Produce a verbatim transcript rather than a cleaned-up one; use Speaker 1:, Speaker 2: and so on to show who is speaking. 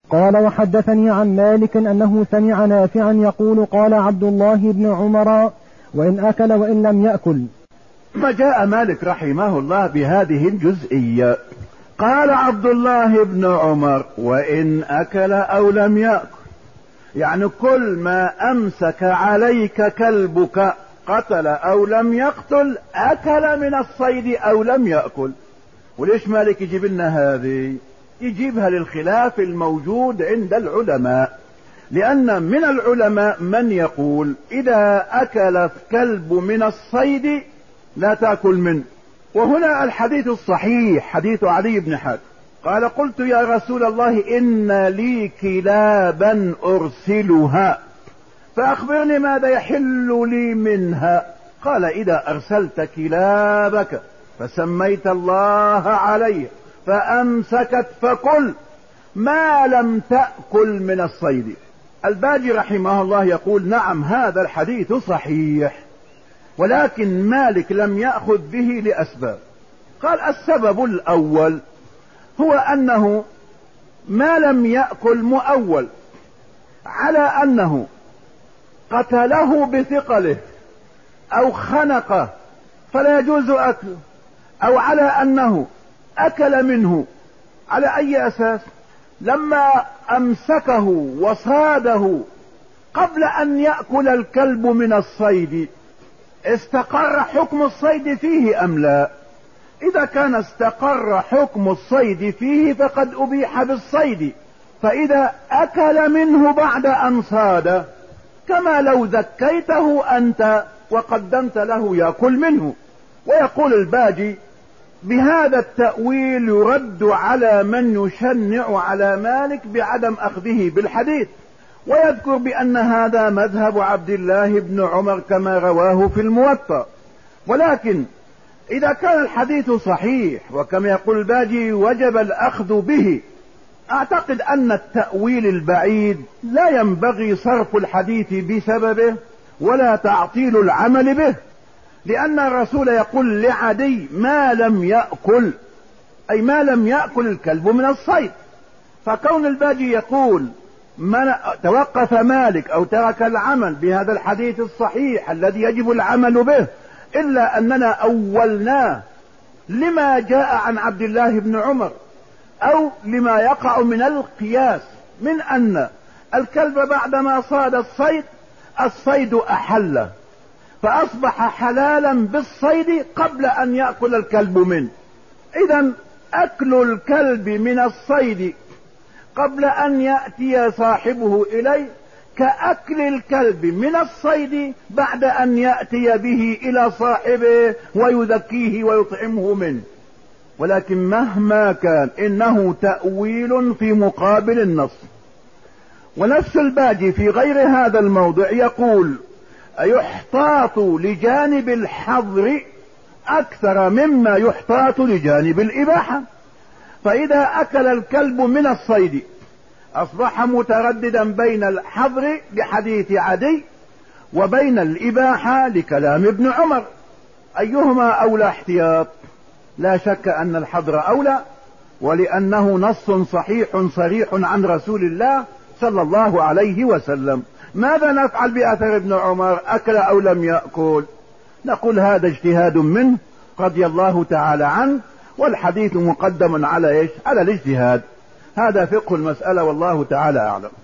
Speaker 1: قال وحدثني عن مالك أنه سمع نافعا يقول قال عبد الله بن عمر وإن أكل وإن لم يأكل.
Speaker 2: ما جاء مالك رحمه الله بهذه الجزئية، قال عبد الله بن عمر وإن أكل أو لم يأكل، يعني كل ما أمسك عليك كلبك قتل أو لم يقتل أكل من الصيد أو لم يأكل. وليش مالك يجيب لنا هذه؟ يجيبها للخلاف الموجود عند العلماء، لأن من العلماء من يقول إذا أكل الكلب من الصيد لا تأكل منه. وهنا الحديث الصحيح حديث علي بن حاتم قال قلت يا رسول الله إن لي كلابا أرسلها فأخبرني ماذا يحل لي منها. قال إذا أرسلت كلابك فسميت الله عليه فأمسكت فكل ما لم تأكل من الصيد. الباجي رحمه الله يقول نعم هذا الحديث صحيح، ولكن مالك لم يأخذ به لأسباب. قال السبب الأول هو أنه ما لم يأكل مؤول على أنه قتله بثقله أو خنقه فلا يجوز أكله، أو على أنه أكل منه. على أي أساس؟ لما أمسكه وصاده قبل أن يأكل الكلب من الصيد استقر حكم الصيد فيه أم لا؟ إذا كان استقر حكم الصيد فيه فقد أبيح بالصيد، فإذا أكل منه بعد أن صاد كما لو ذكيته أنت وقدمت له يأكل منه. ويقول الباجي بهذا التأويل يرد على من يشنع على مالك بعدم أخذه بالحديث، ويذكر بأن هذا مذهب عبد الله بن عمر كما رواه في الموطأ. ولكن إذا كان الحديث صحيح وكما يقول الباجي وجب الأخذ به، أعتقد أن التأويل البعيد لا ينبغي صرف الحديث بسببه ولا تعطيل العمل به، لأن الرسول يقول لعدي ما لم يأكل، أي ما لم يأكل الكلب من الصيد. فكون الباجي يقول من توقف مالك أو ترك العمل بهذا الحديث الصحيح الذي يجب العمل به، إلا أننا أولناه لما جاء عن عبد الله بن عمر أو لما يقع من القياس من أن الكلب بعدما صاد الصيد الصيد أحله فأصبح حلالا بالصيد قبل أن يأكل الكلب منه. إذن أكل الكلب من الصيد قبل أن يأتي صاحبه إليه كأكل الكلب من الصيد بعد أن يأتي به إلى صاحبه ويذكيه ويطعمه منه. ولكن مهما كان إنه تأويل في مقابل النص. ونفس الباجي في غير هذا الموضع يقول يحتاط لجانب الحظر أكثر مما يحتاط لجانب الإباحة. فإذا أكل الكلب من الصيد أصبح مترددا بين الحظر لحديث عدي وبين الإباحة لكلام ابن عمر، أيهما أولى احتياط؟ لا شك أن الحظر أولى، ولأنه نص صحيح صريح عن رسول الله صلى الله عليه وسلم. ماذا نفعل بأثر ابن عمر؟ أكل أو لم يأكل؟ نقول هذا اجتهاد منه رضي الله تعالى عنه، والحديث مقدم على إيش؟ على الاجتهاد. هذا فقه المسألة والله تعالى أعلم.